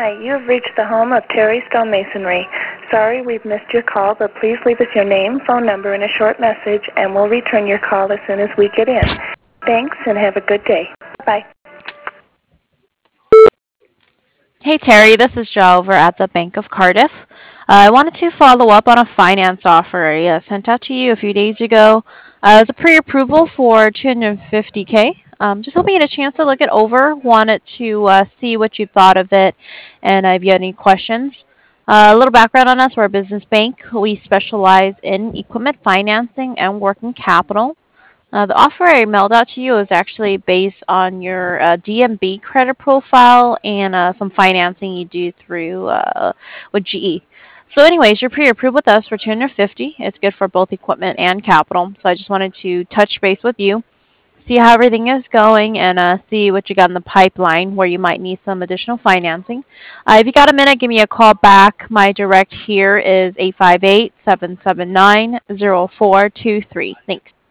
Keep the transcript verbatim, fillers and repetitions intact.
Hi, you have reached the home of Terry Stonemasonry. Sorry we've missed your call, but please leave us your name, phone number, and a short message, and we'll return your call as soon as we get in. Thanks, and have a good day. Bye. Hey Terry, this is Joe over at the Bank of Cardiff. Uh, I wanted to follow up on a finance offer I uh, sent out to you a few days ago. Uh, it was a pre-approval for two hundred fifty k. Um, just hoping you had a chance to look it over. Wanted to uh, see what you thought of it, and if you had any questions. Uh, a little background on us: we're a business bank. We specialize in equipment financing and working capital. Uh, the offer I mailed out to you is actually based on your uh, D M B credit profile and uh, some financing you do through uh, with G E. So, anyways, you're pre-approved with us for two hundred fifty. It's good for both equipment and capital. So, I just wanted to touch base with you, see how everything is going, and uh, see what you got in the pipeline where you might need some additional financing. Uh, if you got a minute, give me a call back. My direct here is eight five eight, seven seven nine, zero four two three. Thanks.